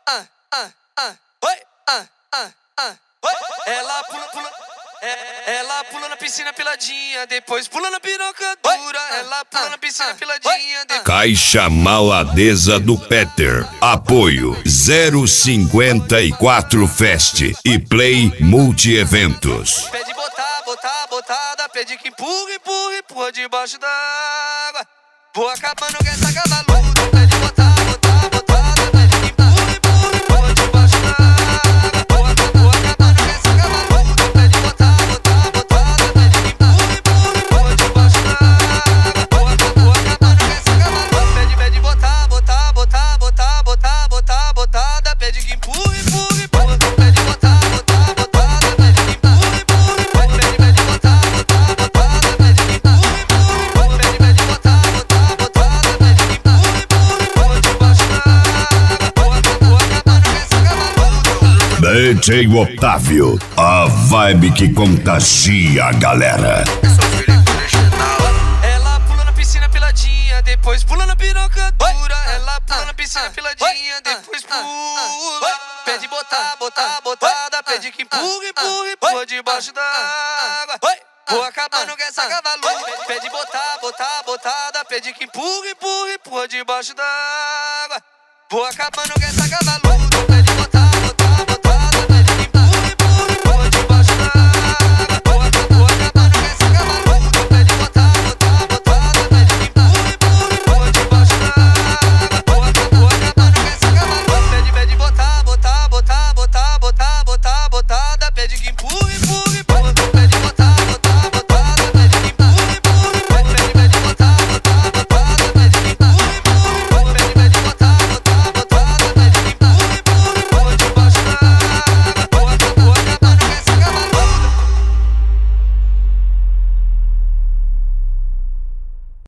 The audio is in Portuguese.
Ela pula na piscina peladinha, depois pula na piroca dura. Ela pula na piscina peladinha, depois... Caixa Maladeza do Peter. Apoio 054 Fest e Play Multi-Eventos. Pede botada, pede que empurra debaixo d'água. Vou acabando com essa cavaluda. Pede botada, pede que empurra debaixo d'água. Vou acabando com essa cavaluda. Pede botada, pede que empurra debaixo d'água. Vou acabando com essa cavaluda. Pede botada, pede que empurra. Pede botada, pede que DJ Otávio, a vibe que contagia a galera. Ela pula na piscina peladinha, depois pula na piroca dura. Ela pula na piscina peladinha, depois pula. Pede botada, pede que empurra debaixo d'água. Vou acabando com essa cavaluda. Pede botada, pede que empurra debaixo d'água. Vou acabando com essa cavaluda. Pede